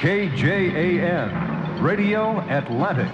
KJAN, Radio Atlantic.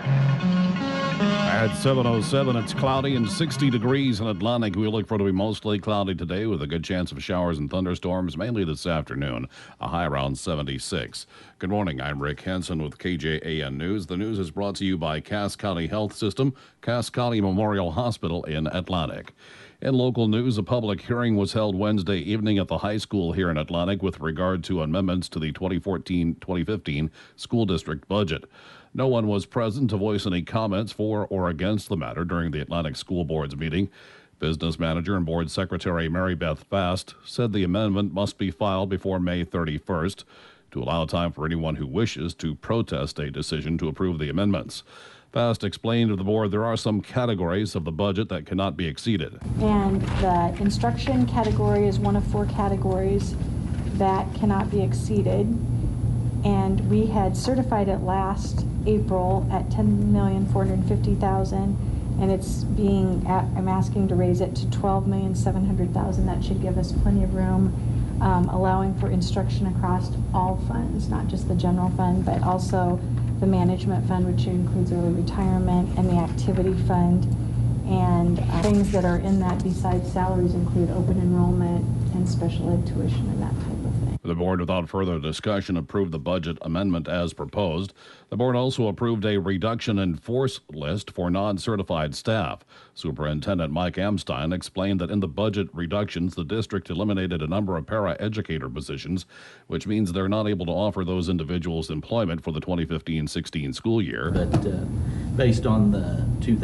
At 7:07, it's cloudy and 60 degrees in Atlantic. We look for it to be mostly cloudy today with a good chance of showers and thunderstorms, mainly this afternoon, a high around 76. Good morning, I'm Rick Henson with KJAN News. The news is brought to you by Cass County Health System, Cass County Memorial Hospital in Atlantic. In local news, a public hearing was held Wednesday evening at the high school here in Atlantic with regard to amendments to the 2014-2015 school district budget. No one was present to voice any comments for or against the matter during the Atlantic School Board's meeting. Business Manager and Board Secretary Mary Beth Fast said the amendment must be filed before May 31st to allow time for anyone who wishes to protest a decision to approve the amendments. Fast explained to the board there are some categories of the budget that cannot be exceeded. And the instruction category is one of 4 categories that cannot be exceeded. And we had certified it last April at $10,450,000, and I'm asking to raise it to $12,700,000. That should give us plenty of room, allowing for instruction across all funds, not just the general fund, but also the management fund, which includes early retirement, and the activity fund. And things that are in that besides salaries include open enrollment and special ed tuition and that type of thing. The board, without further discussion, approved the budget amendment as proposed. The board also approved a reduction in force list for non-certified staff. Superintendent Mike Amstein explained that in the budget reductions, the district eliminated a number of para-educator positions, which means they're not able to offer those individuals employment for the 2015-16 school year. But based on the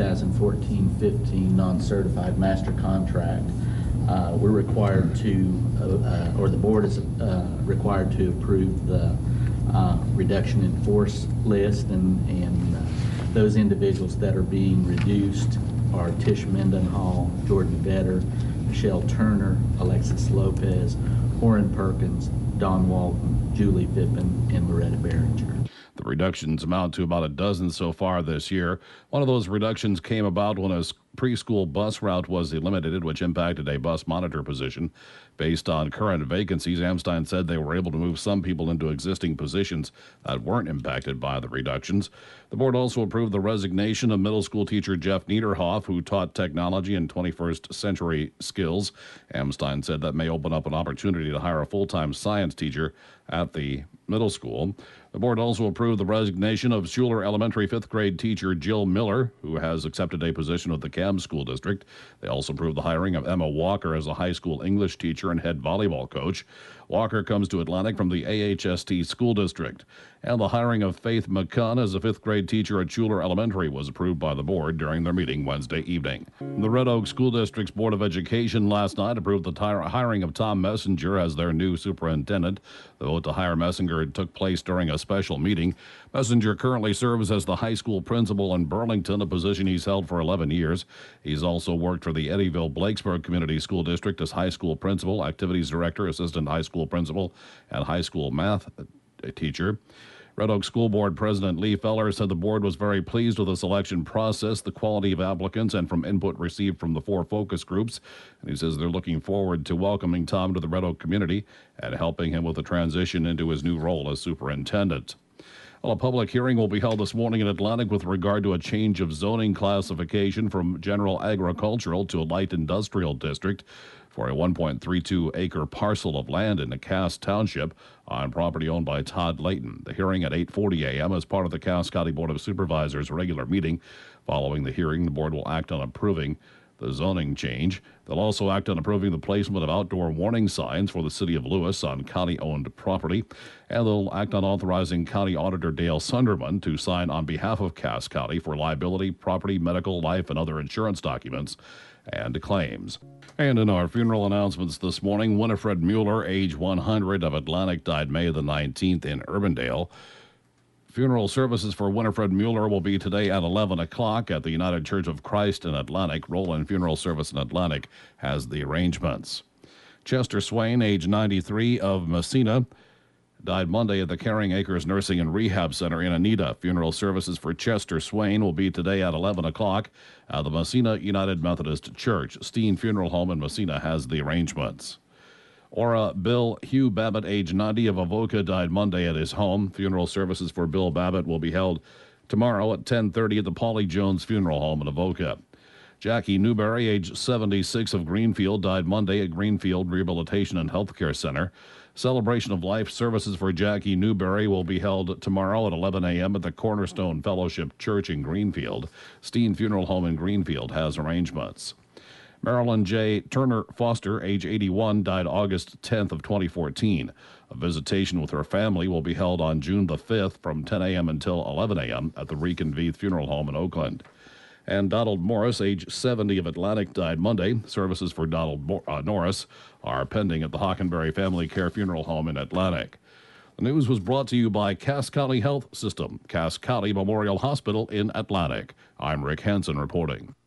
2014-15 non-certified master contract, we're required to, or the board is required to approve the reduction in force list, and those individuals that are being reduced are Tish Mendenhall, Jordan Vetter, Michelle Turner, Alexis Lopez, Orrin Perkins, Don Walton, Julie Pippin, and Loretta Behringer. The reductions amount to about a dozen so far this year. One of those reductions came about when a preschool bus route was eliminated, which impacted a bus monitor position. Based on current vacancies, Amstein said they were able to move some people into existing positions that weren't impacted by the reductions. The board also approved the resignation of middle school teacher Jeff Niederhoff, who taught technology and 21st century skills. Amstein said that may open up an opportunity to hire a full-time science teacher at the middle school. The board also approved the resignation of Schuler Elementary 5th grade teacher Jill Miller, who has accepted a position with the CAM School District. They also approved the hiring of Emma Walker as a high school English teacher and head volleyball coach. Walker comes to Atlantic from the AHST School District. And the hiring of Faith McCunn as a 5th grade teacher at Schuler Elementary was approved by the board during their meeting Wednesday evening. The Red Oak School District's Board of Education last night approved the hiring of Tom Messenger as their new superintendent. The vote to hire Messenger took place during a special meeting. Messenger currently serves as the high school principal in Burlington, a position he's held for 11 years. He's also worked for the Eddyville-Blakesburg Community School District as high school principal, activities director, assistant high school principal, and high school math teacher. Red Oak School Board President Lee Feller said the board was very pleased with the selection process, the quality of applicants, and from input received from the 4 focus groups. And he says they're looking forward to welcoming Tom to the Red Oak community and helping him with the transition into his new role as superintendent. Well, a public hearing will be held this morning in Atlantic with regard to a change of zoning classification from general agricultural to a light industrial district for a 1.32-acre parcel of land in the Cass Township on property owned by Todd Layton. The hearing at 8:40 a.m. is part of the Cass County Board of Supervisors' regular meeting. Following the hearing, the board will act on approving the zoning change. They'll also act on approving the placement of outdoor warning signs for the city of Lewis on county-owned property. And they'll act on authorizing County Auditor Dale Sunderman to sign on behalf of Cass County for liability, property, medical, life, and other insurance documents and claims. And in our funeral announcements this morning, Winifred Mueller, age 100, of Atlantic, died May the 19th in Urbandale. Funeral services for Winifred Mueller will be today at 11 o'clock at the United Church of Christ in Atlantic. Roland Funeral Service in Atlantic has the arrangements. Chester Swain, age 93, of Messina, died Monday at the Caring Acres Nursing and Rehab Center in Anita. Funeral services for Chester Swain will be today at 11 o'clock at the Messina United Methodist Church. Steen Funeral Home in Messina has the arrangements. Or Bill Hugh Babbitt, age 90, of Avoca, died Monday at his home. Funeral services for Bill Babbitt will be held tomorrow at 10:30 at the Polly Jones Funeral Home in Avoca. Jackie Newberry, age 76, of Greenfield, died Monday at Greenfield Rehabilitation and Healthcare Center. Celebration of life services for Jackie Newberry will be held tomorrow at 11 a.m. at the Cornerstone Fellowship Church in Greenfield. Steen Funeral Home in Greenfield has arrangements. Marilyn J. Turner Foster, age 81, died August 10th of 2014. A visitation with her family will be held on June the 5th from 10 a.m. until 11 a.m. at the Reconveith Funeral Home in Oakland. And Donald Morris, age 70, of Atlantic, died Monday. Services for Donald Norris are pending at the Hockenberry Family Care Funeral Home in Atlantic. The news was brought to you by Cass County Health System, Cass County Memorial Hospital in Atlantic. I'm Rick Hansen reporting.